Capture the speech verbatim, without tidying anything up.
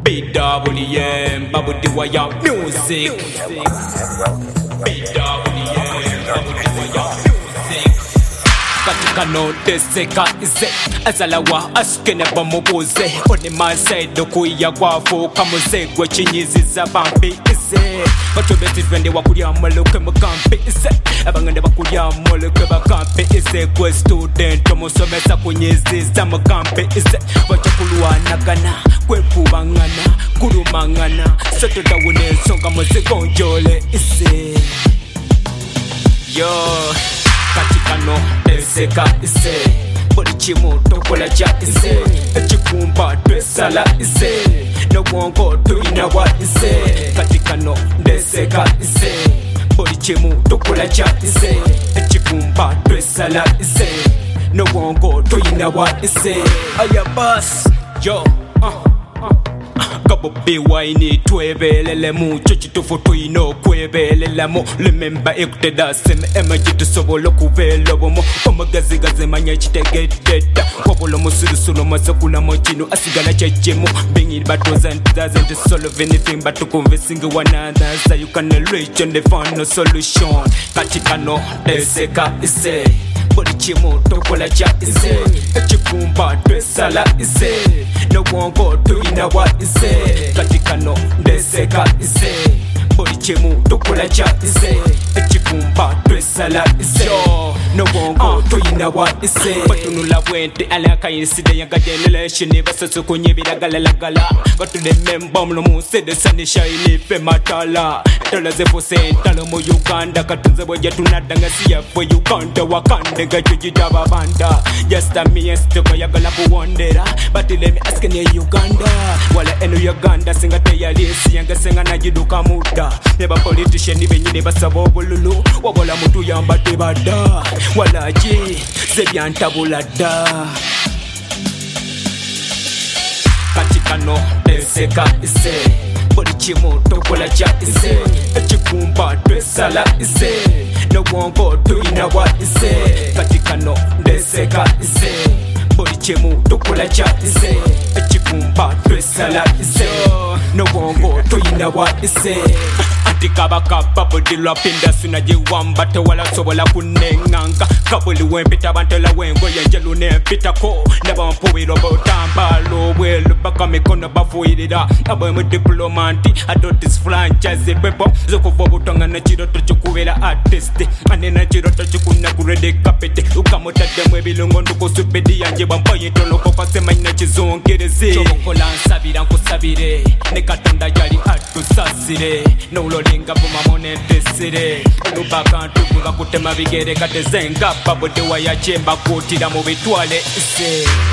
B W M, Babu Diwaya music. B W M, Babu Diwaya music. Katika no deseka ise azalawa askene bamubuze on my side dokuya kwafo kamuze gwe chinyizi za bambi ise batobeti twende wakulya maloke mukampi ise abangande bakulya maloke bakampi ise gwe student omusomesa kunyizi za mukampi ise bachakulwana kana kwe kubangana kulumangana sotoda wune songa muzigo njole ise yo katika no deseka ise buli kimu tokola kya ise ekikumba twesala ise n'obwongo tulina wa ise katika no deseka ise buli kimu tokola kya ise ekikumba twesala ise n'obwongo tulina wa ise aya bas yo uh. Kabo biwaini twebelelemu Chochitufu tuino kwebelelemu Remember ekuteda seme ema jitu sobolo kuvelobomo Omagazi gaze manya chitegededa Wabolo musurusulo masakula mochino Asigana chechemu Being it but wasn't doesn't solve anything But to convincing one another So you can reach and they find no solution Katika no deseka ise buli kimu tokola kya ise ekikumba twesala ise n'obwongo tulina wa ise katika no deseka ise buli kimu tokola kya ise ekikumba twesala ise n'obwongo tulina wa ise batunula bwente alakayiside ya generation basoso kunye biragalalagala batudememba omuno musede sunshine fe matala dollars for central mu Uganda katunze bwe tunadanga siya for Uganda wakande gajujita babanda just a me stoko yagala kuwondera but let me ask in Uganda wala eno Uganda singa teyalisi yanga senga najiduka muda neba politician benyine basaba obululu wabola mutu yamba tebada wala ji sebyantabulada katika no deseka ise buli kimu tokola kya ise ekikumba twesala ise n'obwongo tulina wa ise katika no deseka ise buli kimu tokola kya ise ekikumba twesala ise n'obwongo tulina wa ise Kabaka babudi lapinda sinajiwamba tewala sobola kunenganga kabuli wempita bantela wengo yenjelu nempita ko nabampuwiro botambalo bwelu baka mikono bafuirira abwe mu diplomanti adotis franchise pepo zokuva butonga na chiroto chukubera artist anena chiroto chukuna kurede kapete ukamutade mwe bilungo ndukusubidi yanje bampoye toloko pasema ina chizongereze chokola nsabira nkusabire nekatonda yali atusasire no Nga buma monetesire Lubaka ntukuga kutema bigere katezenga Babode wa ya chemba kutira mu bitwale ise